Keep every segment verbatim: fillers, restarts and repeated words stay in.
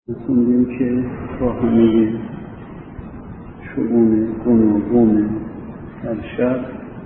رسوندیم که با همه شؤون گوناگون هر شخص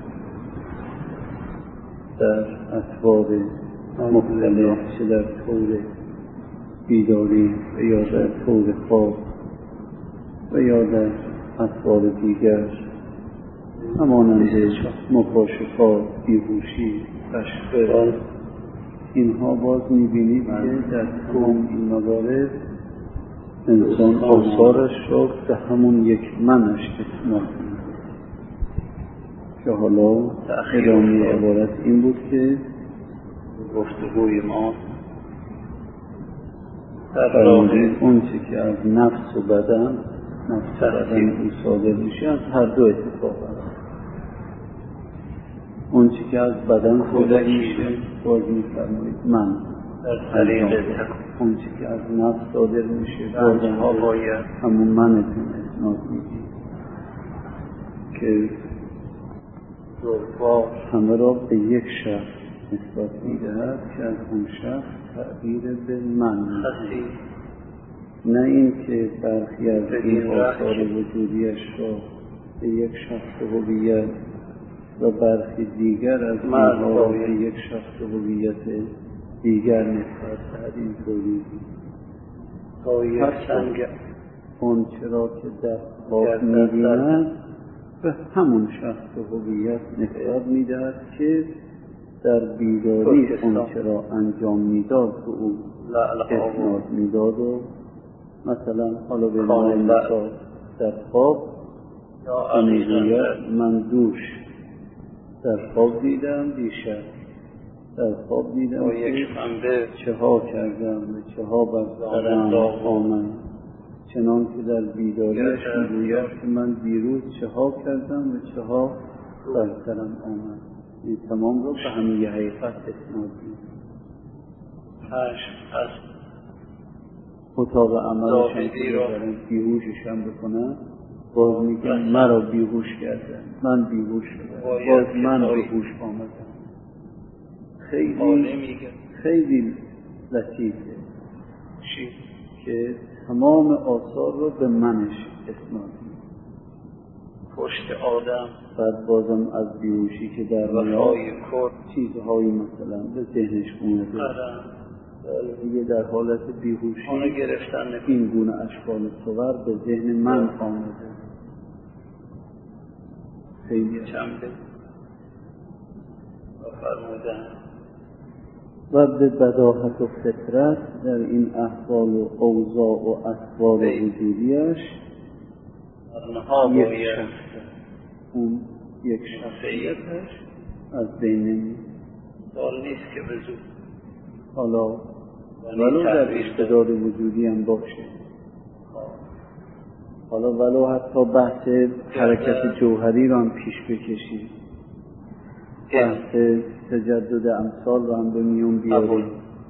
در اطوار مختلف، چه در طور بیداری و یا در طور خواب و یا در اطوار دیگر، همانند مکاشفات، بیهوشی، تشخیص، اینها باز می‌بینید که در تمام این موارد انسان آثارش را به همون یک منش اسناد می‌کنه. که حالا ادامه عبارت این بود که گفتگوی ما فرمودید اون چه که از نفس و بدن نفس و بدن او صادر میشه از هر دو اتفاق هست. اون چه که از بدن صادر میشه باز میفرمایید من در طریق اون چه که از نفس صادر میشه بازها باید همون منتون اسناد میگید که با همه را به یک شخص نسبت میدهد که از اون شخص تعبیر به من میدهد، نه این که برخی از این آثار وجودیش را به یک شخص هویت و برخی دیگر از اینها را به یک شخص هویت دیگر نسبت دهد. این طوری حتی اون چرا که در خواب می‌بیند به همون شخص هویت نسبت می‌دهد که در بیداری اون چرا انجام میداد به او اسناد میداد. و مثلا حالا به عنوان مثال در خواب میگوید من دوش در خواب دیدم دیشب، در خواب دیدم که چه ها کردم و چه ها بر سرم آمد، چنان که در بیداریش میگوید که من دیروز چه ها کردم و چه ها بر سرم آمد. این تمام رو به همه حقیقت اسناد می‌دهد. از اتاق عملش هم که دارن بیهوشش هم بکنن باز میگن مرا بیهوش کردن، من بیهوش شدم، باز من به هوش آمدم. خیلی خیلی لطیفه که تمام آثار رو به منش اسناد می‌کنه. پشت آدم بعد بازم از بیهوشی که در میاد چیزهایی مثلا به ذهنش اومده دیگه در حالت بیهوشی این گونه اشکال صور به ذهن من آمده. خیلی چنده و فرمودن و به بداهت و فطرت در این احوال و اوضاع و اطوار وجودیش یک شخص، اون یک شخصیتش از بین نمیاد. سوال نیست که به زود حالا ولو در اشتداد وجودی هم باشه، حالا ولو حتی بحث حرکت جوهری رو هم پیش بکشید، بحث تجدد امثال رو هم به میون بیارید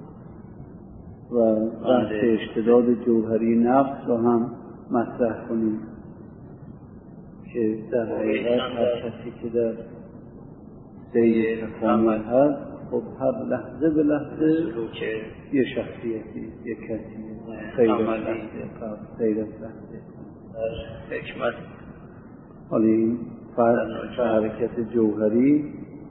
و بحث اشتداد جوهری نفس رو هم مطرح کنید که در حقیقت هر کسی که در سیر تکامل هست خب هر لحظه به لحظه یه شخصیتی، یه کسی خیر از لحظه خیر از لحظه حکمت. حالا این فرد حرکت جوهری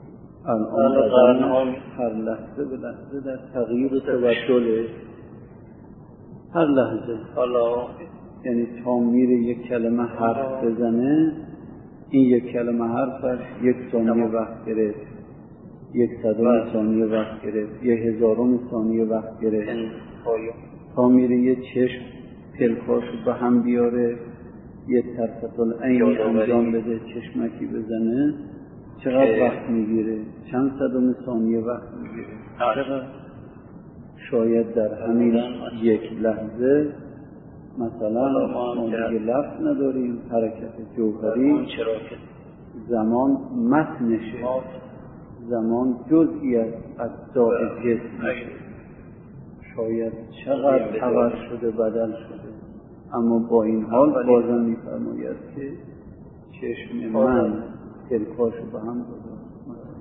الان هر لحظه به لحظه در تغییر و تبدل، هر لحظه حالا یعنی تا میره یک کلمه حرف بزنه این یک کلمه حرفش یک ثانیه وقت گرفت، یک صدم ثانیه وقت گرفت، یک هزارم ثانیه وقت گرفت، تا میره یه چشم پلکاشو به هم بیاره، یه طرفت العینی انجام بده، چشمکی بزنه، چقدر وقت میگیره؟ چند صدم ثانیه وقت میگیره؟ چقدر؟ شاید در همین یک لحظه مثلا ما دیگه لفظ نداریم، حرکت جوهری زمان متنشه، زمان جزئی از اجزای جسم میشه، شاید چقدر عوض شده بدل شده، اما با این حال بازم میفرماید که چشم من تلکاشو به هم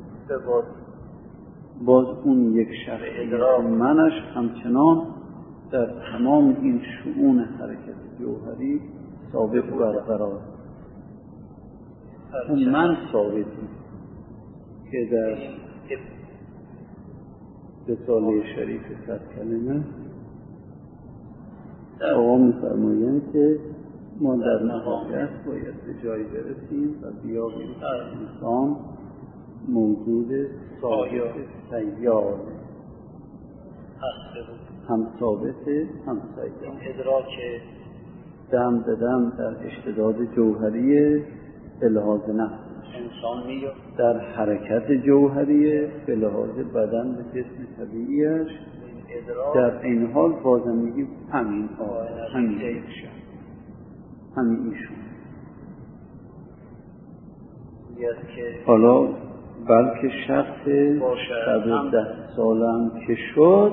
گذاشت، باز اون یک شخصیت منش همچنان در تمام این شؤون حرکت جوهری ثابت و برقرار. اون من ثابتی که در رساله شریف صد کلمه آقا می‌فرمایند که ما در نهایت باید به جایی برسیم و بیابیم انسان موجود ثابت سیار، هم ثابت هم سیار، ادراک دم به دم در اشتداد جوهری به لحاظ نفس انسانی در حرکت جوهری به لحاظ بدن و جسم طبیعیش، در این حال بازم میگیم همین آقا همین ایشون همین ایشون حالا بلکه شخص صد و ده سالم که شد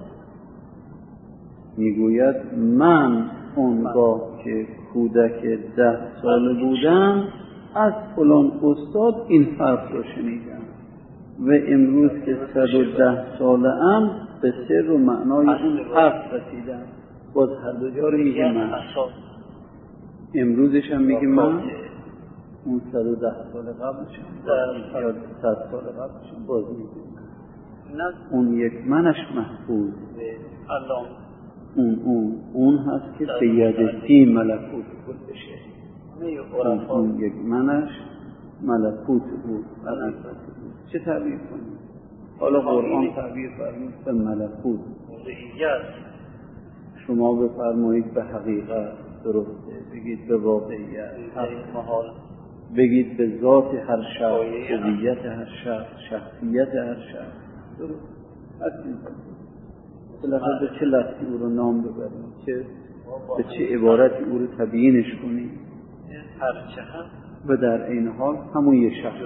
میگوید من اونگاه که کودک ده ساله بودم از فلان استاد این حرف رو شنیدم و امروز که صد و ده ساله ام به سر و معنای اون حرف رسیدم. باز هر دو جا رو میگه من، امروزش هم میگه من، اون صد و ده سال قبلش هم یا صد سال قبلش هم باز میگه من. اون یک منش محفوظ، اون اون اون هست که به یدتی ملکوت بود بشه. اون, اون یک منش ملکوت بود. چه تعبیر کنیم؟ حالا قرآن تعبیر فرمود به ملکوت، شما بفرمایید به حقیقت، درسته، بگید به واقعیت، بگید به ذات هر شخص، هویت هر شخص، شخصیت هر شخص، درست. بالاخره به چه لفظی او رو نام ببریم، چه به چه عبارتی او رو تبیینش کنیم، و در این حال همون یک شخص.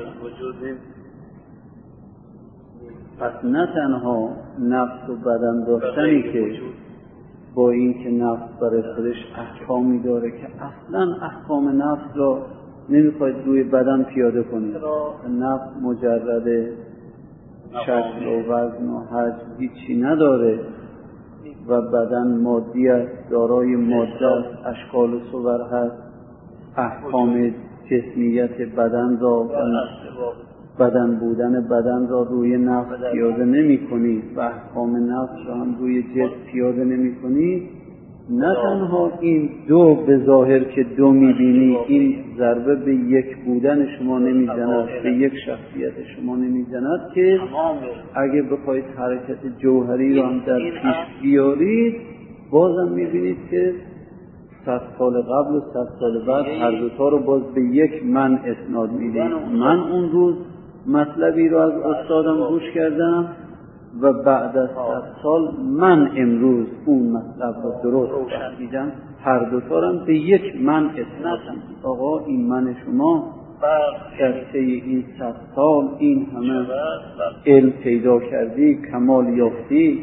پس نه تنها نفس و بدن داشتنی که با این که نفس برای خودش احکامی داره که اصلا احکام نفس را نمیخواید روی بدن پیاده کنید. نفس مجرد شکل و وزن و حجم هیچی نداره و بدن مادی است، دارای ماده است، اشکال و صور هست. احکام جسمیت بدن را و بدن بودن بدن را روی نفس پیاده نمی کنید و احکام نفس را هم روی جسم پیاده نمی کنید. نه تنها این دو به ظاهر که دو می بینی، این ضربه به یک بودن شما نمی زند، به یک شخصیت شما نمی زند که اگه بخواید حرکت جوهری را هم در پیش بیارید بازم می بینید که صد سال قبل و صد سال بعد هر دوتا رو باز به یک من اسناد میدید. من اون روز مطلبی رو از استادم گوش کردم و بعد از صد سال من امروز اون مطلب رو درست فهمیدم. هر دوتا رو به یک من اسناد میدید. آقا این من شما در طی این صد سال این همه علم پیدا کردی، کمال یافتی،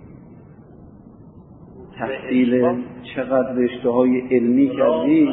تحصیل چقدر رشته های علمی کردی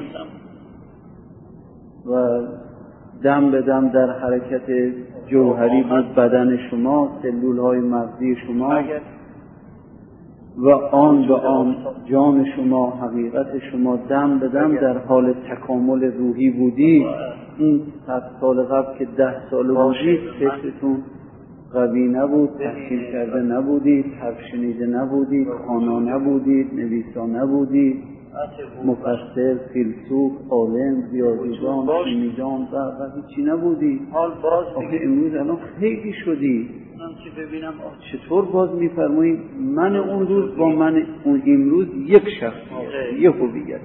و دم به دم در حرکت جوهری بود بدن شما، سلول های مغزی شما و آن به آن جان شما، حقیقت شما دم به دم در حال تکامل روحی بودی. این صد سال قبل که ده سال بودید فکرتون قوی نبود، تحصیل کرده نبودید، حرف شنیده نبودید، خوانا نبودید، نویسا نبودید، مفسر، فیلسوف، عالم، ریاضیدان، شیمیدان و و هیچی نبودید. آخه امروز الان خیلی شدید. چطور باز میفرمایید من اون روز با من اون امروز یک شخصیت، یک هویت،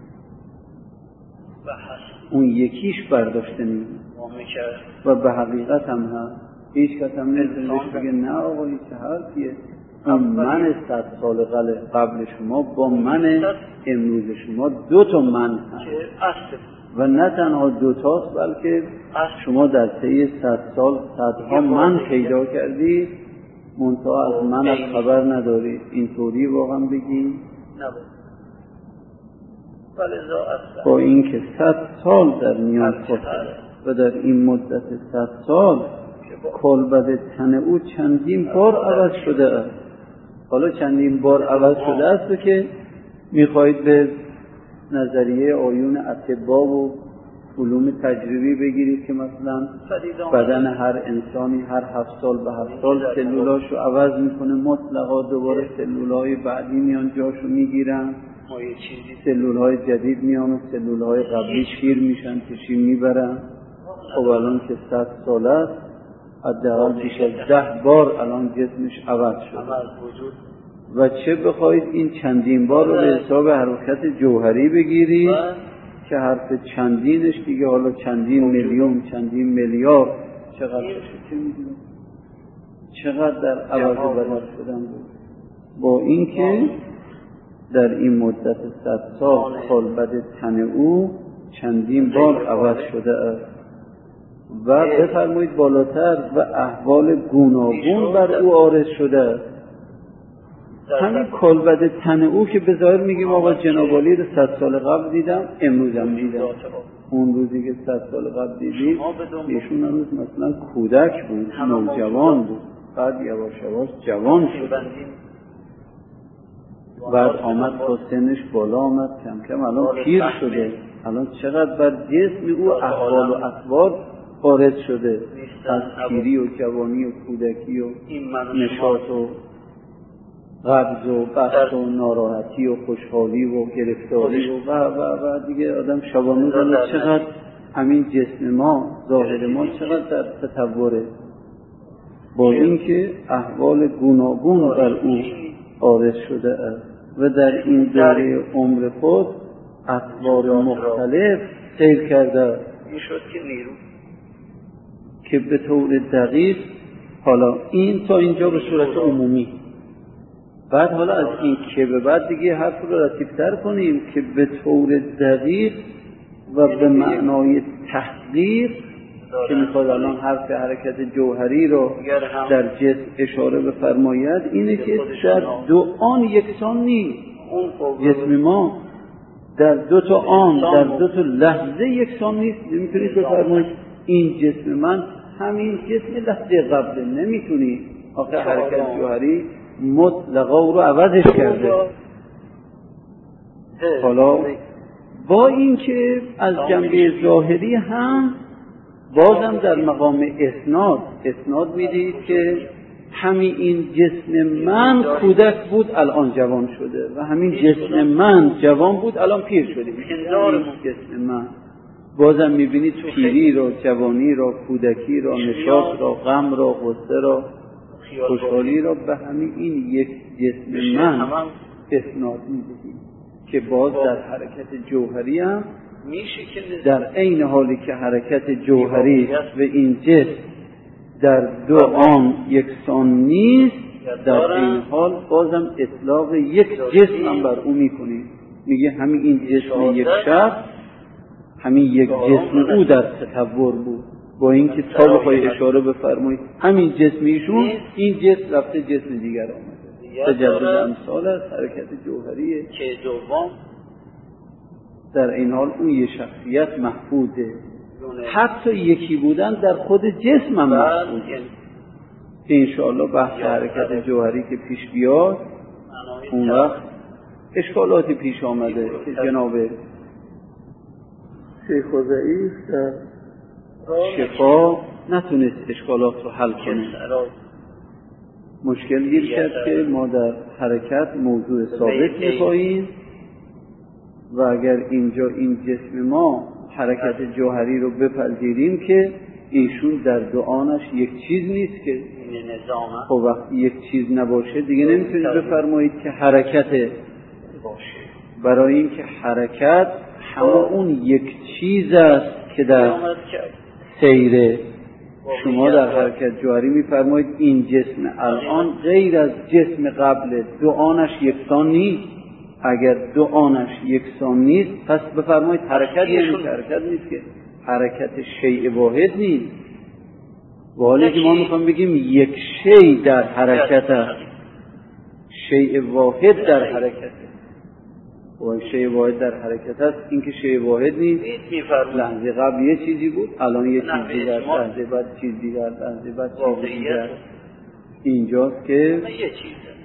اون یکیش برداشته نمید و به حقیقت هم هست. هیچ کس هم نمیتونه بگه نه آقا این چه حرفیه. اون من صد سال قبل شما با من امروز شما دو تا من هست و نه تنها دو تاست بلکه شما در طی صد سال صدها من پیدا کردید منتها از من از خبر ندارید. اینطوری واقعا بگیم با اینکه صد سال در میان فاصله و در این مدت صد سال کالبد تن او چندین بار عوض شده است. حالا چندین بار عوض شده است و که میخواهید به نظریه آیون اطباء و علوم تجربی بگیرید که مثلا بدن هر انسانی هر هفت سال به هفت سال سلولاشو عوض میکنه مطلقا، دوباره سلولهای بعدی میان جاشو میگیرن، سلولهای جدید میان و سلولهای قبلی شیر میشن کشی میبرن. خب الان که صد سال است حداقل بیش از ده بار الان جسمش عوض شده و چه بخواید این چندین بار رو به حساب حرکت جوهری بگیرید که حرف چندینش دیگه حالا چندین میلیون چندین میلیارد چقدر بشه چه میدونم چقدر در عوض و بدل شدن بود، با اینکه در این مدت صد سال کالبد تن او چندین بار عوض شده است. و بفرمایید بالاتر و احوال گوناگون بر او عارض شده است. همین کالبد تن او که به ظاهر میگیم آقا جناب عالی رو صد سال قبل دیدم، امروزم دیدم، اون روزی که صد سال قبل دیدید ایشون هنوز مثلا کودک بود، نوجوان بود، بعد یواش یواش جوان شد، بعد آمد تا سنش بالا آمد، کم کم الان پیر شده. الان چقدر بر جسم او احوال و اطوار وارد شده از پیری و جوانی و کودکی و نشاط و قبض و بحث و ناراحتی و خوشحالی و گرفتاری و و و و دیگه آدم شبانه داره چقدر همین جسم ما ظاهر ما چقدر در تطوره، با اینکه احوال گوناگون بر او عارض شده است و در این دوره عمر خود اطوار مختلف سیر کرده است که به طور دقیق، حالا این تا اینجا به صورت عمومی، بعد حالا از این که به بعد دیگه حرف رو رتیب‌تر کنیم که به طور دقیق و به معنای تحقیق که میخواد الان حرف حرکت جوهری رو در جسم اشاره بفرماید، اینه که در دو آن یکسان نیست. جسم ما در دو تا آن در دو تا لحظه یکسان نیست. نمیتونید بفرمایید این جسم من همین جسم لحظه قبل، نمیتونی. آخه حرکت جوهری مطلقا او رو عوضش کرده. حالا با اینکه از جنبه ظاهری هم بازم در مقام اسناد اسناد میدید که همین این جسم من کودک بود الان جوان شده و همین جسم من جوان بود الان پیر شده. این جسم من بازم میبینید پیری را، جوانی را، کودکی را، نشاط را، غم را، غصه را، خوشحالی را به همین این یک جسم من اسناد میدهیم که باز در حرکت جوهری هم در عین حالی که حرکت جوهری و این جسم در دو آن یکسان نیست، در این حال بازم اطلاق یک جسم هم بر او میکنیم. میگه همین این جسم یک شخص، همین یک جسم او در تطور بود، با اینکه تا بخوای اشاره بفرمایید همین جسم ایشون، این جسم رفته جسم دیگر آمده. تجدد امثال است، حرکت جوهریه که دوم در این حال اون یه شخصیت محفوظه. حتی یکی بودن در خود جسم هم محفوظه. انشاءالله بحث حرکت جوهری که پیش بیاد اون وقت اشکالاتی پیش آمده که جناب شیخ ضعیف در شفا نتونست اشکالات رو حل کنه. مشکل گیر کرد که ما در حرکت موضوع ثابت می‌خواهیم و اگر اینجا این جسم ما حرکت جوهری رو بپذیریم که ایشون در دعانش یک چیز نیست که خب وقتی یک چیز نباشه دیگه نمیتونید بفرمایید که حرکت باشه، برای اینکه حرکت همه اون یک چیز است که در سیره. شما در حرکت جوهری میفرمایید این جسم الان غیر از جسم قبل دعانش یکسان نیست. اگر دعانش یکسان نیست پس بفرمایید حرکت یعنی حرکت نیست که حرکت شیء واحد نیست. و حالی که ما میخوام بگیم یک شیء در حرکت است، شیء واحد در حرکت است. و شیء واحد در حرکت است، این که شیء واحد نیست. لحظه قبل یه چیزی بود الان یه چیز دیگر، لحظه بعد چیز دیگر، لحظه بعد چیز دیگر. اینجاست که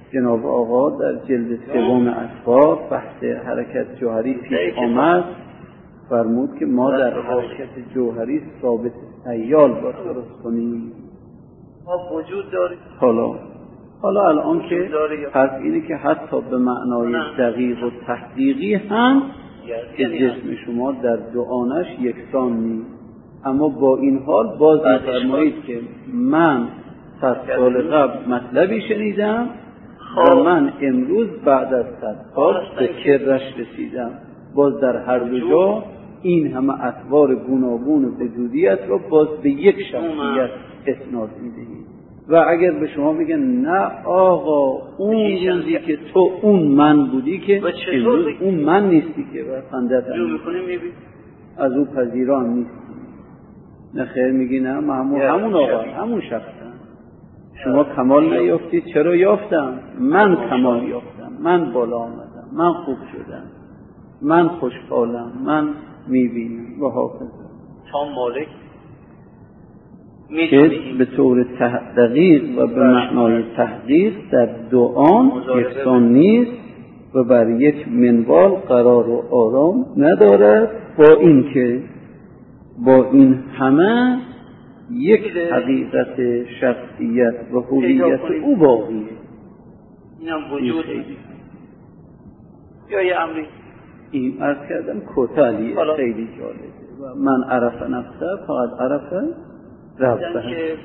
جناب آقا در جلد سوم اطوار بحث حرکت جوهری پیش آمد، فرمود که ما در حرکت جوهری ثابت سیال با درست کنیم. ما وجود داریم. حالا حالا الان که پس اینه که حتی به معنای دقیق و تحقیقی هم که جسم شما در دو آنش یکسان نیست، اما با این حال باز می‌فرمایید که من صد سال قبل مطلبی شنیدم و من امروز بعد از صد سال به کرش رسیدم. باز در هر دو جا این همه اطوار گوناگون وجودیت را باز به یک شخصیت اسناد می‌دهید. و اگر به شما بگن نه آقا اون روزی که تو اون من بودی که امروز اون من نیستی که و خندت از اون پذیران نیستی، نه خیر میگی نه همون همون آقا همون شخصم. شما کمال نیافتید. چرا یافتم؟ من کمال یافتم، من بالا آمدم، من خوب شدم، من خوشحالم، من میبینم و حافظم. تا مالک که به طور دقیق و به معنای تحقیق در دو آن یکسان نیست و بر یک منوال قرار و آرام ندارد، با این که با این همه یک حقیقت شخصیت و هویت او باقیه. اینم وجود یا یه امری این عرض کردم کوتالیه خیلی جالبه. و من عرف نفسه فقط عرفه رفته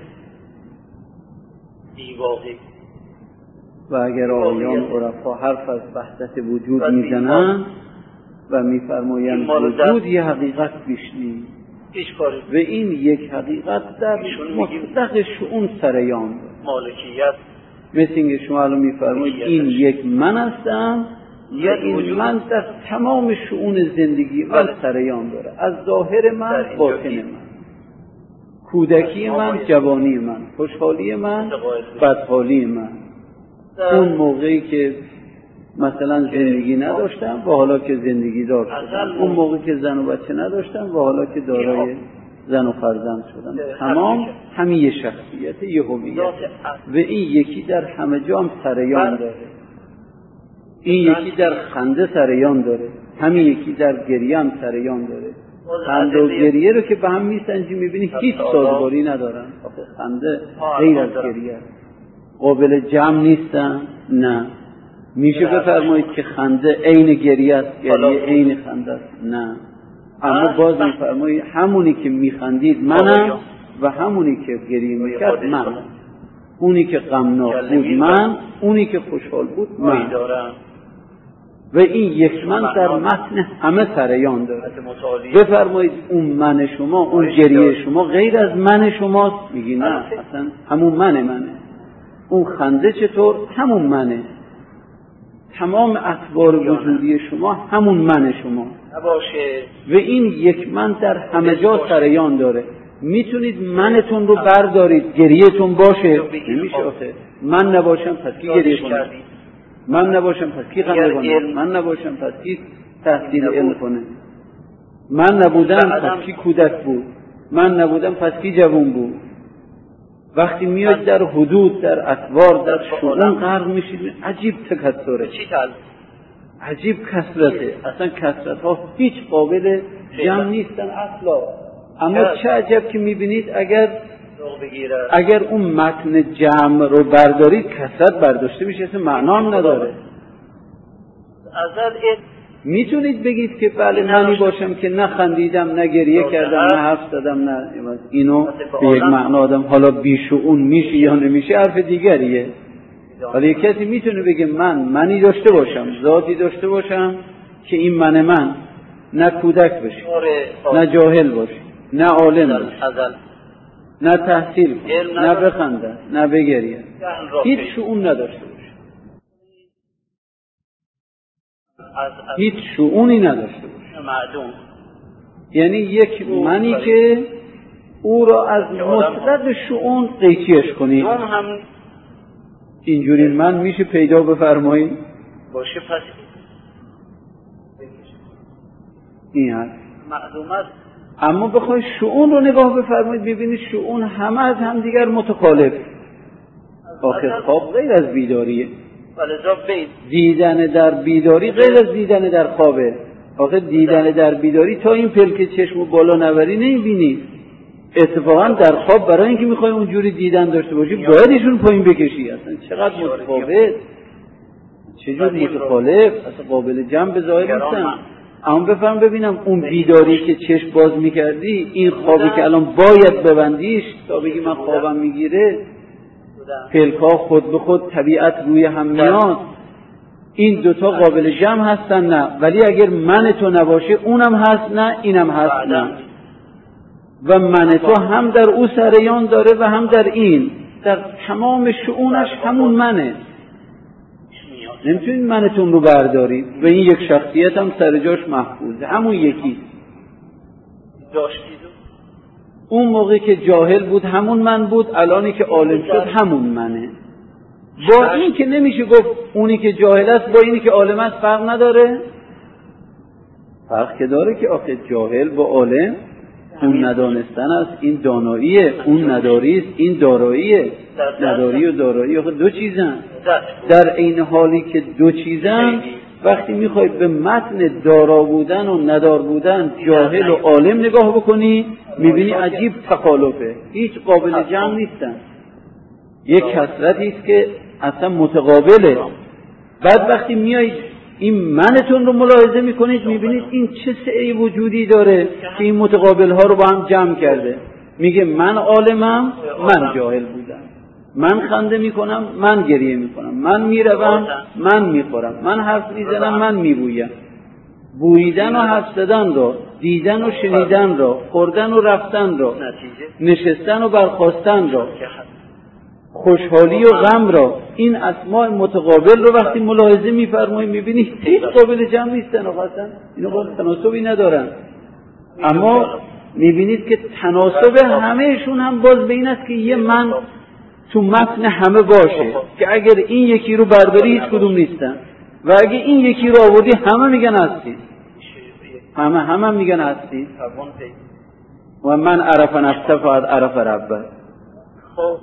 و اگر آیان عرفا حرف از وحدت وجود میزنن و میفرمایند وجود یه حقیقت بیش نیست و این یک حقیقت در مطلق شؤون سریان مالکیت، مثل اینکه شما الان میفرمایید این یک من هستم یا این من در تمام شؤون زندگی من سریان داره، از ظاهر من باطن من، کودکی من جوانی من، خوشحالی من بدحالی من، اون موقعی که مثلا زندگی نداشتم و حالا که زندگی دار شدم، اون موقعی که زن و بچه نداشتم و حالا که دارای زن و فرزند شدم، تمام همین یه شخصیت، یه هویت و این یکی در همه جا هم سریان داره. این یکی در خنده سریان داره، همین یکی در گریه هم سریان داره. خنده و گریه رو که به هم میسنجی میبینی هیچ سازگاری ندارن. خنده غیر از گریه قابل جمع نیستن. نه میشه بفرمایید که خنده عین گریه است، گریه عین خنده است؟ نه. اما باز میفرمایید همونی که میخندید منم و همونی که گریه میکرد من، اونی که غمناک بود من، اونی که خوشحال بود من. و این یک من در متن همه سریان داره. بفرمایید اون من شما، اون گریه شما غیر از من شماست؟ میگی نه اصلا همون من منه. اون خنده چطور؟ همون منه. تمام اطوار وجودی شما همون من شما و این یک من در همه جا سریان داره. میتونید منتون رو بردارید گریهتون باشه؟ نمیشه آخه. من نباشم پس کی گریه کنه؟ من نباشم پس کی خنده کنه؟ من نباشم پس کی تحصیل علم کنه؟ من نبودم پس کی کودک بود؟ من نبودم پس کی جوان بود؟ وقتی میاد در حدود، در اطوار، در شؤون غرق میشید، عجیب تکثره، عجیب کثرته. اصلا کثرت ها هیچ قابل جمع نیستن اصلا. اما چه عجب که میبینید اگر اگر اون متن جمع رو بردارید کثرت برداشته میشه، اصلا معنا هم نداره. میتونید بگید که بله منی باشم که نه خندیدم، نه گریه کردم، نه حرف زدم، نه اینو به یک معنا آدم حالا بیشعون میشه یا نمیشه حرف دیگریه. ولی یک کسی میتونه بگه من منی داشته باشم، ذاتی داشته باشم که این من من، نه کودک باشه، نه جاهل باشه، نه عالم باشه، نه تحصیل کنه، نه بخنده، نه بگریه، هیچ شؤون نداشته باشه، هیچ شؤونی نداشته باشه. یعنی یک منی که او را از مطلق شؤون قیچیش کنید. اینجوری من میشه پیدا بفرمایید باشه. پس این هست. اما بخواید شؤون رو نگاه بفرمایید ببینید شؤون همه از هم دیگر متخالف. آخر خواب غیر از بیداریه. ولذا بید دیدن در بیداری غیر از دیدن در خوابه. آخه دیدن در بیداری تا این پلک چشم بالا نبری نمیبینی. اتفاقا در خواب برای اینکه میخوای اونجوری دیدن داشته باشی باید ایشون پایین بکشی. اصلا چقدر متفاوت، چجور متخالف، اصلا قابل جمع به ظاهر نیستن. اما بفهم ببینم اون بیداری که چشم باز میکردی، این خوابی که الان باید ببندیش تا بگی من خوابم میگیره، پلک‌ها خود به خود طبیعت روی هم میاد، این دوتا قابل جمع هستن نه؟ ولی اگر من تو نباشه اونم هست نه، اینم هست نه. و من تو هم در او سریان داره و هم در این، در تمام شؤونش همون منه. نمیتونید منتون رو بردارید و این یک شخصیت هم سر جاش محفوظه، همون یکی. اون موقعی که جاهل بود همون من بود، الانی که عالم شد همون منه. با این که نمیشه گفت اونی که جاهل است با اینی که عالم است فرق نداره. فرق که داره که آخه جاهل با عالم، اون ندانستن است این داناییه، اون نداری است این داراییه. نداری و دارایی آخه دو چیزن. در این حالی که دو چیزن، وقتی میخوای به متن دارا بودن و ندار بودن، جاهل و عالم نگاه بکنی میبینی عجیب تخالفه، هیچ قابل جمع نیستن. یک کثرتی است که اصلا متقابله. بعد وقتی میایید این منتون رو ملاحظه میکنید میبینید این چه سعی وجودی داره که این متقابل ها رو با هم جمع کرده. میگه من عالمم، من جاهل بودم، من خنده میکنم، من گریه میکنم، من میروم، من میخورم، من حرف میزنم، من میبویم. بویدن و حرف زدن را، دیدن و شنیدن را، خوردن و رفتن را، نشستن و برخاستن را، خوشحالی و غم را، این اسماء متقابل رو وقتی ملاحظه میفرمایید میبینید هیچ قابل جمع نیستن، اصلا اینا با تناسبی ندارن. اما میبینید که تناسب همهشون هم باز به این است که یه من تو متن همه باشه که اگر این یکی رو برداری هیچ کدوم نیستن و اگر این یکی رو آوردی همه میگن هستی، همه همه میگن هستی. و من عرف نفسه فقط عرف ربه. خب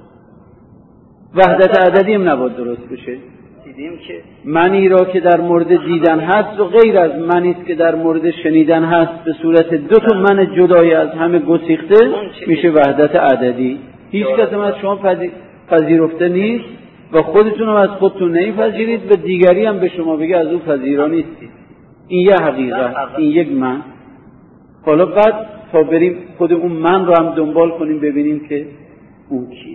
وحدت عددی هم نباید درست بشه. دیدیم که منی را که در مورد دیدن هست و غیر از منی است که در مورد شنیدن هست به صورت دو تا من جدای از همه گسیخته میشه وحدت عددی. هیچ کس هم از شما پذیرفته نیست و خودتون هم از خودتون نمیپذیرید و دیگری هم به شما بگه از او پذیرا نیستید. این یه حقیقت، این یک من. حالا بعد تا بریم خود اون من رو هم دنبال کنیم ببینیم که اون کیه.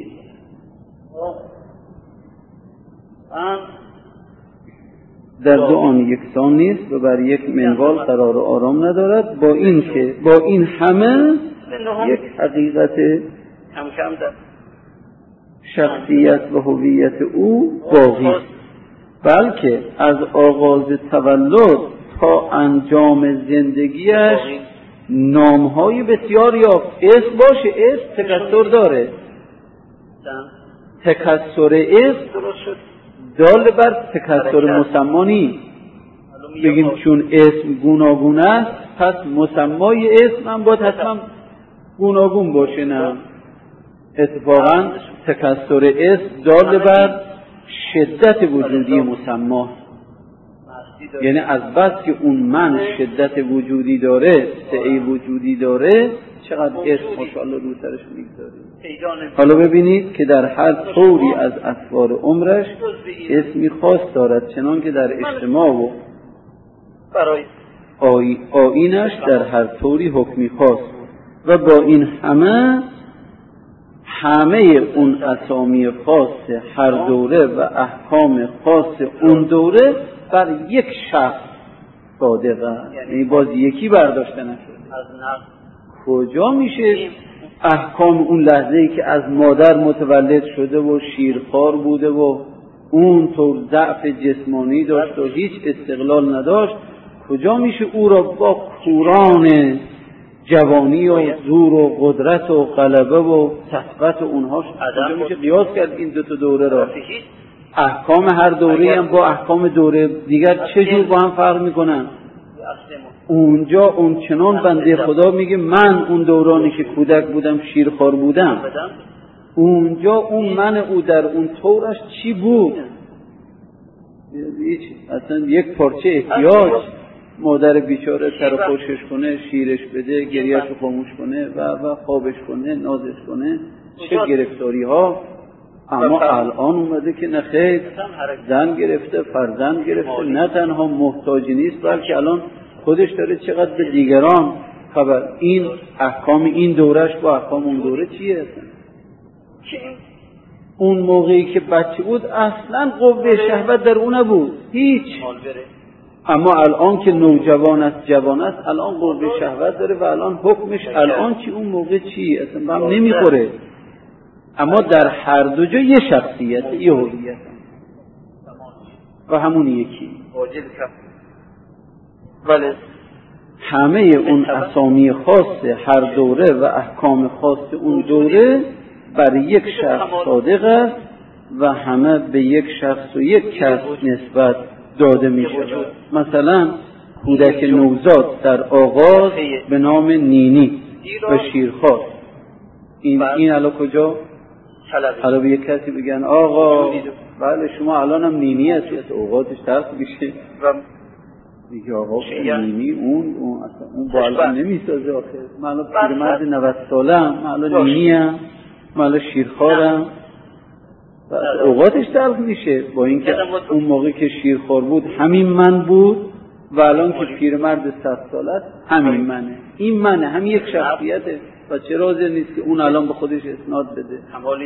در دو آن یکسان نیست و بر یک منوال قرار و آرام ندارد، با این که با این همه یک حقیقت شخصیت و هویت او باقی است، بلکه از آغاز تولد تا انجام زندگیش نامهای بسیار یافت. اسم باشه، اسم تکثر داره، تکثر اسم دال بر تکثر مسمانی. بگیم چون اسم گوناگون است پس مسمای اسم هم باید حتما گوناگون باشه. نه، اتفاقا تکثر اسم دال بر شدت وجودی مسما، یعنی از بس که اون من شدت وجودی داره، سعی وجودی داره، چقدر اسم ماشاءالله رو سرش میگذاره. حالا ببینید که در هر طوری از اسوار عمرش اسمی خاص دارد، چنان که در اجتماع و آی آیینش در هر طوری حکمی خاص. و با این همه همه اون اسامی خاص هر دوره و احکام خاص اون دوره بر یک شخص صادقه، یعنی باز یکی برداشته نشده. کجا میشه احکام اون لحظه‌ای که از مادر متولد شده و شیرخوار بوده و اون طور ضعف جسمانی داشت و هیچ استقلال نداشت، کجا میشه او را با کوران جوانی و زور و قدرت و غلبه و سطوت اونها کجا میشه قیاس کرد این دو تا دوره را؟ احکام هر دوره هم با احکام دوره دیگر چجور با هم فرق میکنن؟ اونجا اون چنان بنده خدا میگه من اون دورانی که کودک بودم شیرخوار بودم، اونجا اون من او در اون طورش چی بود؟ هیچ اصلا یک پارچه احتیاج مادر بیچاره سر خوشش کنه، شیرش بده، گریهش رو خاموش کنه و و خوابش کنه، نازش کنه، چه گرفتاری ها. اما الان اومده که نه خیر، زن گرفته، فرزند گرفته، نه تنها محتاج نیست بلکه الان خودش داره چقدر به دیگران خبر. این احکام این دورش با احکام اون دوره چیه اصلا؟ اون موقعی که بچه بود اصلا قوه شهوت در اون نبود، هیچ. اما الان که نوجوان است، جوان است، الان قوه شهوت داره و الان حکمش الان چی اون موقع چی اصلا با هم نمیخوره. اما در هر دو جا یه شخصیت، یه هویت و همون یکی. ولی همه اون اسامی خاص هر دوره و احکام خاص اون دوره بر یک شخص صادق است و همه به یک شخص و یک کس نسبت داده می شود. مثلا کودک نوزاد در آغاز به نام نینی و شیرخوار. این این الان کجا؟ حالا به یک کسی بگن آقا بله شما الان هم نینی هستید، اوقاتش ترس میشه دیگه. آقا نینی اون اون اصلا اون با الان نمیسازه. آخه من الان پیرمرد نود ساله ام، من الان نینی ام، من الان شیرخوارم و اوقاتش تلخ میشه. با اینکه اون موقع که شیرخوار بود همین من بود و الان که پیرمرد صد ساله است همین منه. این منه، هم یک شخصیته و چه رازی نیست که اون الان به خودش اسناد بده.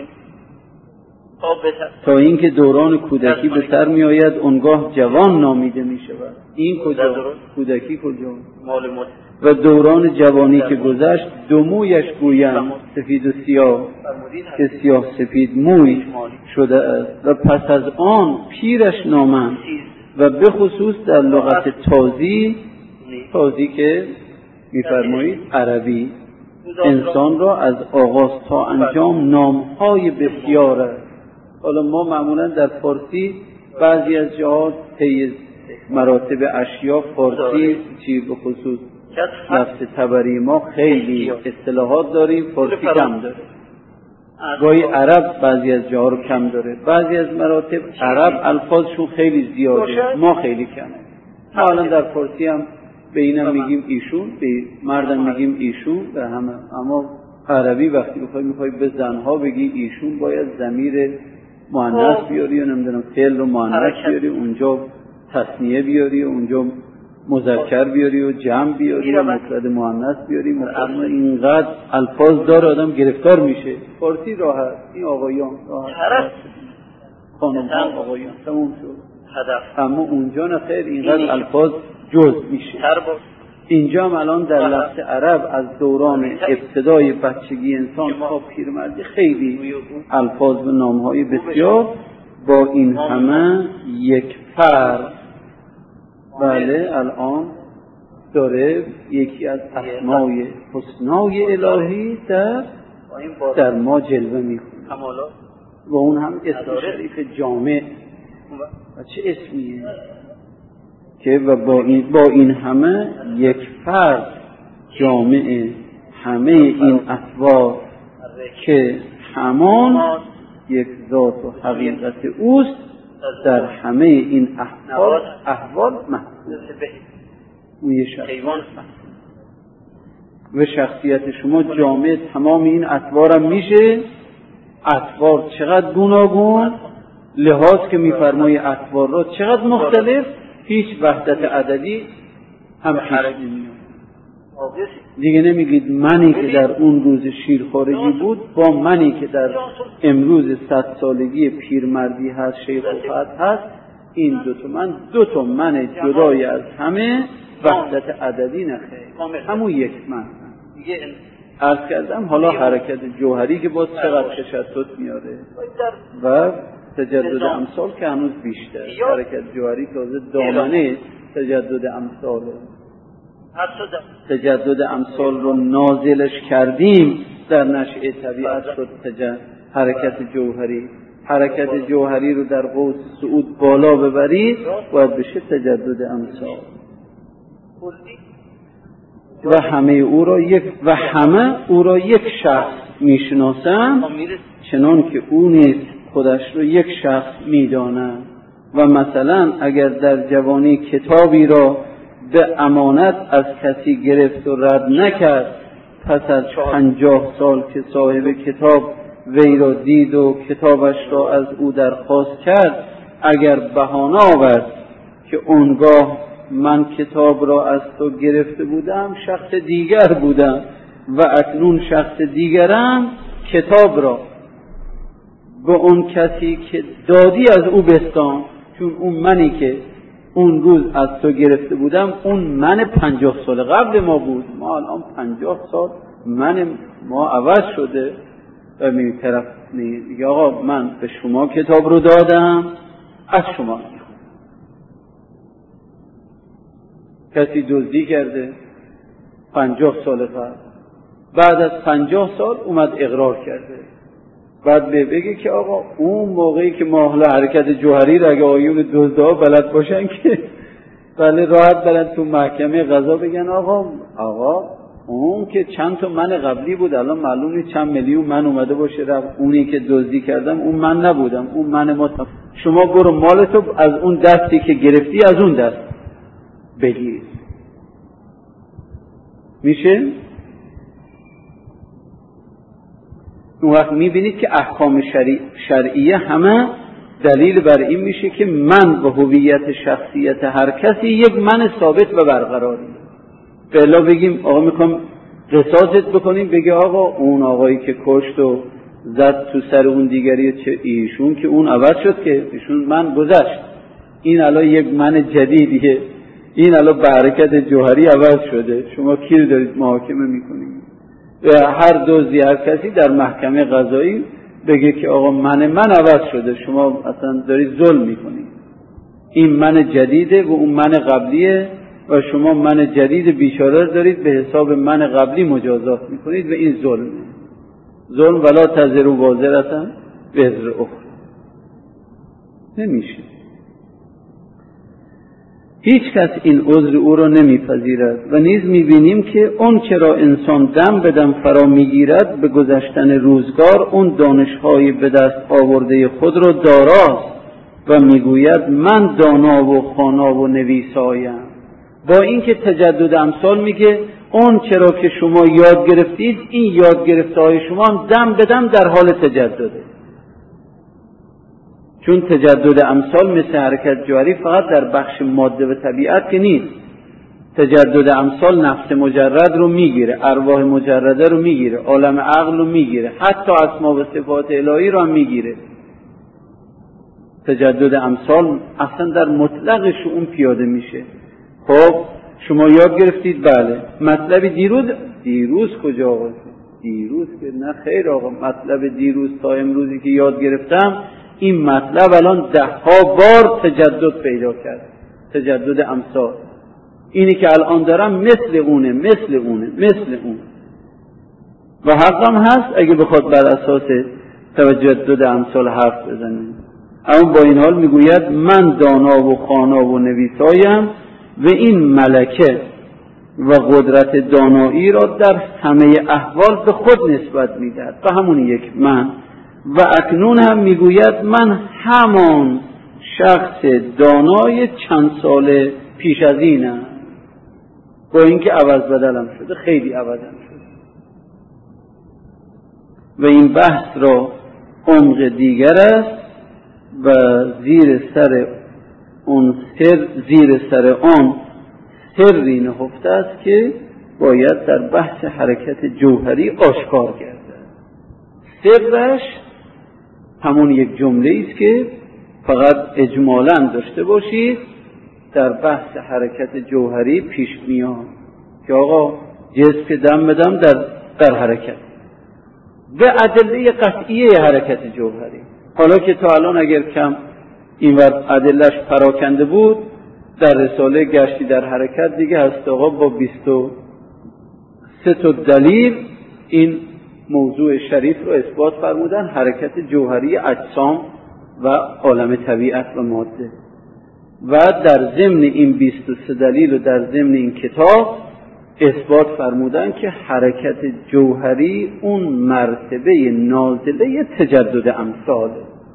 تا اینکه دوران کودکی به سر می آید اونگاه جوان نامیده می شود. این کجا؟ کودکی کجا؟ و دوران جوانی که گذشت دو مویش گویند سفید و سیاه که سیاه سفید موی شده است و پس از آن پیرش نامند. و به خصوص در لغت تازی، تازی که می‌فرمایید عربی، انسان را از آغاز تا انجام نام‌های بسیار است. حالا ما معمولا در فارسی بعضی از جاها طی مراتب اشیا فارسی چی به خصوص نفس تبری ما خیلی اصطلاحات داریم، فارسی کم داره. گاهی عرب بعضی از جاها رو کم داره، بعضی از مراتب عرب الفاظشون خیلی زیاده، ما خیلی کمه. ما الان در فارسی هم به اینم میگیم ایشون، به مردم میگیم ایشون، به همه. اما عربی وقتی بخوای میخوای به زنها بگی ایشون باید ضمیر مؤنث بیاری و نمیدونم فعل رو مؤنث بیاری، اونجا تثنیه بیاری، اونجا مذکر بیاری و جمع بیاری و مفرد مؤنث بیاری. مثلا اینقدر الفاظ داره آدم گرفتار میشه. فارسی راحت، این آقایان راحت، خانم ها آقایان تموم شد. اما اونجا نه خیر، اینقدر الفاظ جز میشه. اینجا هم الان در لفظ عرب از دوران ابتدای بچگی انسان تا پیرمردی خیلی الفاظ و نامهای بسیار با این همه یک فرق. بله الان داره یکی از اسمای حسنای الهی در در ما جلوه میکنه و اون هم اسم شریف جامع. و چه اسمیه که و با این, با این همه یک فرد جامع همه این اطوار که همان یک ذات و حقیقت اوست در همه این احوال احوال محفوظ. اون یه شخصیت و شخصیت شما جامع تمام این اطوار هم میشه. اطوار چقدر گوناگون، لحاظ که میفرمایی اطوار را چقدر مختلف، هیچ وحدت عددی هم پیش نمیاد. دیگه نمیگید منی که در اون روز شیرخوارگی بود با منی که در امروز صد سالگی پیرمردی هست، شیخ و فت هست، این دو تا من دو تا من جدای از همه وحدت عددی نخیر، همون یک من. عرض کردم حالا حرکت جوهری که باز چقدر تشتت میاره و تجدد امثال که هنوز بیشتر. حرکت جوهری تازه دامنه تجدد امثاله. تجدد امثال رو نازلش کردیم در نشأه طبیعت شد تجدد حرکت جوهری. حرکت جوهری رو در قوس صعود بالا ببرید باید بشه تجدد امثال و همه او را یک و همه او را یک شخص میشناسند چنان که او نیز خودش رو یک شخص میداند. و مثلا اگر در جوانی کتابی را به امانت از کسی گرفت و رد نکرد، پس از پنجاه سال که صاحب کتاب وی را دید و کتابش را از او درخواست کرد، اگر بهانه آورد که اونگاه من کتاب را از تو گرفته بودم، شخص دیگر بودم و اکنون شخص دیگرم، کتاب را به اون کسی که دادی از او بستان، چون اون منی که اون روز از تو گرفته بودم اون من پنجاه سال قبل ما بود، ما الان پنجاه سال من ما عوض شده و می طرف میگه آقا من به شما کتاب رو دادم، از شما میخوام. کسی دزدی کرده پنجاه سال قبل، بعد از پنجاه سال اومد اقرار کرده، بعد به بگه که آقا اون موقعی که ما حالا حرکت جوهری را اگه آیون دزدها بلد باشن که بله راحت برن تو محکمه قضا بگن آقا آقا اون که چند تا من قبلی بود، الان معلوم نیست چند میلیون من اومده باشه رفت، اونی که دزدی کردم اون من نبودم، اون من ما. شما برو مالتو از اون دستی که گرفتی از اون دست بگیر. میشه؟ اون وقت میبینید که احکام شرع... شرعیه همه دلیل بر این میشه که من و هویت شخصیت هر کسی یک من ثابت و برقراری. بلا بگیم آقا میخوام قصاصت بکنیم، بگه آقا اون آقایی که کشت و زد تو سر اون دیگری چه ایشون که اون عوض شد که ایشون من گذشت، این الان یک من جدیدیه، این الان به حرکت جوهری عوض شده، شما کی رو دارید محاکمه میکنید؟ هر دزدی هر کسی در محکمه قضایی بگه که آقا من من عوض شده، شما اصلا دارید ظلم میکنید، این من جدیده و اون من قبلیه و شما من جدید بیچاره دارید به حساب من قبلی مجازات میکنید و این ظلمه. ظلم ولا تزروا وازرة وزر اخرى. نمیشه. هیچ کس این عذر او را نمیپذیرد و نیز میبینیم که اون چرا انسان دم به دم فرا میگیرد به گذشتن روزگار اون دانش‌های به دست آورده خود را داراست و میگوید من دانا و خوانا و نویسایم. با اینکه تجدد امثال میگه اون چرا که شما یاد گرفتید، این یاد گرفته های شما هم دم به دم در حال تجدده. چون تجدد امثال مثل حرکت جوهری فقط در بخش ماده و طبیعت که نیست، تجدد امثال نفس مجرد رو میگیره، ارواح مجرده رو میگیره، عالم عقل رو میگیره، حتی اسما و صفات الهی رو هم میگیره. تجدد امثال اصلا در مطلق شؤون پیاده میشه. خب شما یاد گرفتید، بله مطلب دیروز دیروز کجا آقا؟ دیروز که نه خیر آقا، مطلب دیروز تا امروزی که یاد گرفتم این مطلب الان ده ها بار تجدد پیدا کرد. تجدد امثال اینی که الان دارم مثل اونه مثل اونه مثل اونه و حقم هست اگه بخواد بر اساس تجدد امثال حرف بزنه. اما با این حال میگوید من دانا و خوانا و نویسایم و این ملکه و قدرت دانایی را در همه احوال به خود نسبت میدهد و همون یک من. و اکنون هم میگوید من همان شخص دانای چند سال پیش از اینم، با اینکه عوض بدلم شده، خیلی عوضم شده. و این بحث را عمق دیگر است و زیر سر اون سر زیر سر آن سری نهفته است که باید در بحث حرکت جوهری آشکار گردد. سرش همون یک جمله است که فقط اجمالاً داشته باشید در بحث حرکت جوهری پیش میاد که آقا جسم که دم بدم در در حرکت به ادله قطعیه حرکت جوهری. حالا که تا الان اگر کم این وقت ادلش پراکنده بود، در رساله گشتی در حرکت دیگه هست آقا با بیست و سه تا دلیل این موضوع شریف رو اثبات فرمودن، حرکت جوهری اجسام و عالم طبیعت و ماده. و در ضمن این بیست و سه دلیل و در ضمن این کتاب اثبات فرمودن که حرکت جوهری اون مرتبه نازله تجدد امثاله.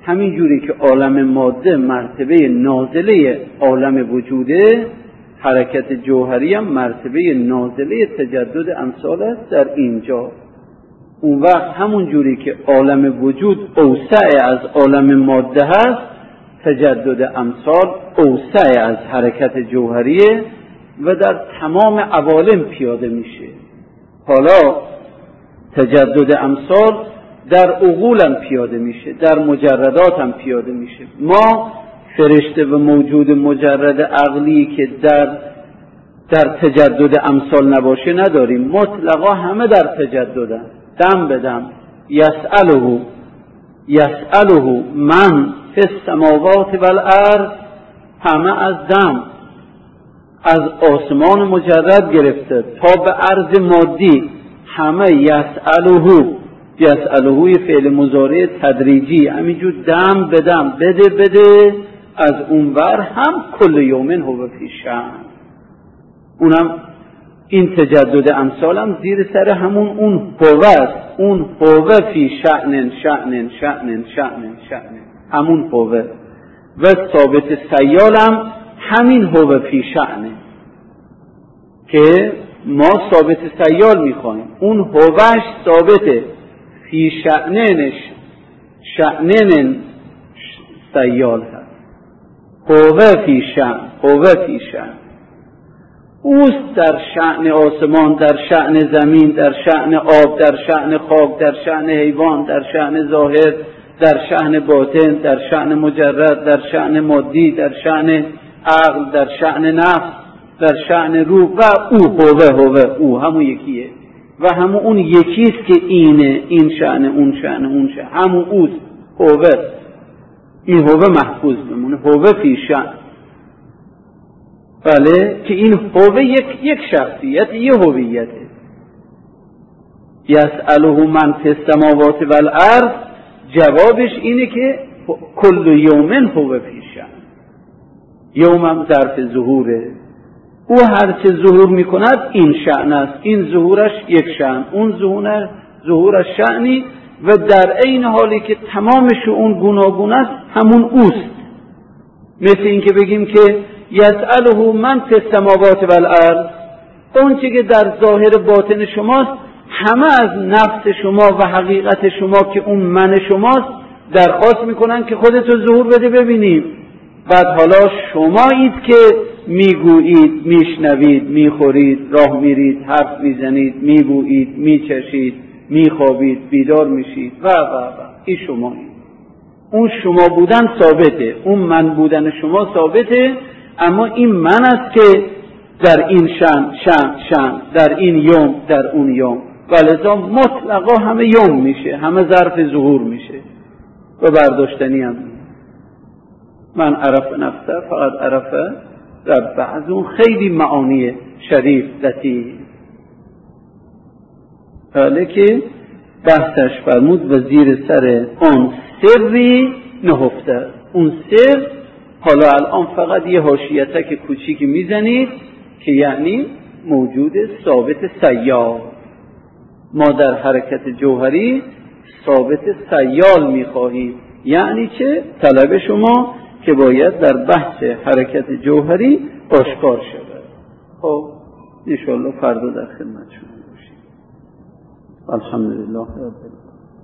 همین جوری که عالم ماده مرتبه نازله عالم وجوده، حرکت جوهری هم مرتبه نازله تجدد امثال است در اینجا. اون وقت همون جوری که عالم وجود اوسع از عالم ماده هست، تجدد امثال اوسع از حرکت جوهریه و در تمام عوالم پیاده میشه. حالا تجدد امثال در عقول هم پیاده میشه، در مجردات هم پیاده میشه. ما فرشته و موجود مجرد عقلی که در در تجدد امثال نباشه نداریم. مطلقا همه در تجددن، دم به دم. یسأله یسأله من فی السماوات والارض، همه از دم، از آسمان مجرد گرفته تا به ارض مادی، همه یسأله. یسأله فعل مضارع تدریجی، همینجور دم به دم، بده بده. از اونور هم کل یومن هو فی شأن، اونم این تجدد امثال هم زیر سر همون اون هو است. اون هو فی شأن شأن شأن شأن شأن، همون هو. و ثابت سیال هم همین هو فی شأن که ما ثابت سیال میخوایم. اون هوش ثابته، فی شأنش شأنن سیال هست. هو فی شأن، هو فی شأن، اوست در شأن آسمان، در شأن زمین، در شأن آب، در شأن خاک، در شأن حیوان، در شأن ظاهر، در شأن باطن، در شأن مجرد، در شأن مادی، در شأن عقل، در شأن نفس، در شأن روح. و او هو هو او همون یکیه و همون اون یکیست که اینه، این شأن اون شأن اون شأن، همون اوست. هو، این هو محفوظ بمونه، هو فی شأن. بله، که این هو یک یک شخصیت، یه هویته. یسأله من فی السماوات والارض، جوابش اینه که کل یومن هو فی شأن. یوم هم ظرف ظهوره، او هرچه ظهور میکند این شأن است، این ظهورش یک شأن، اون ظهورش ظهورش شأنی، و در عین حالی که تمام شؤون گوناگون است همون اوست. مثل این که بگیم که یسأله من فی السماوات والارض، اون چه که در ظاهر باطن شماست، همه از نفس شما و حقیقت شما که اون من شماست درخواست میکنن که خودتو ظهور بده ببینیم. بعد حالا شمایید که میگویید، میشنوید، میخورید، راه میرید، حرف میزنید، میبویید، میچشید، میخوابید، بیدار میشید و و و این شمایید. اون شما بودن ثابته، اون من بودن شما ثابته، اما این من است که در این شن شن شن، در این یوم در اون یوم، ولذا مطلقا همه یوم میشه، همه ظرف ظهور میشه و برداشتنی هم. من عرف نفسه فقط عرفه رب، از اون خیلی معانی شریف لطیف. حالا که بحثش فرمود و زیر سر اون سری نهفته. اون سر حالا الان فقط یه حاشیتک کوچیکی میزنید که یعنی موجود ثابت سیال. ما در حرکت جوهری ثابت سیال میخواهیم. یعنی چه؟ طلب شما که باید در بحث حرکت جوهری آشکار شود. خب انشاءالله فردا در خدمت شما باشیم. الحمدلله رب العالمین.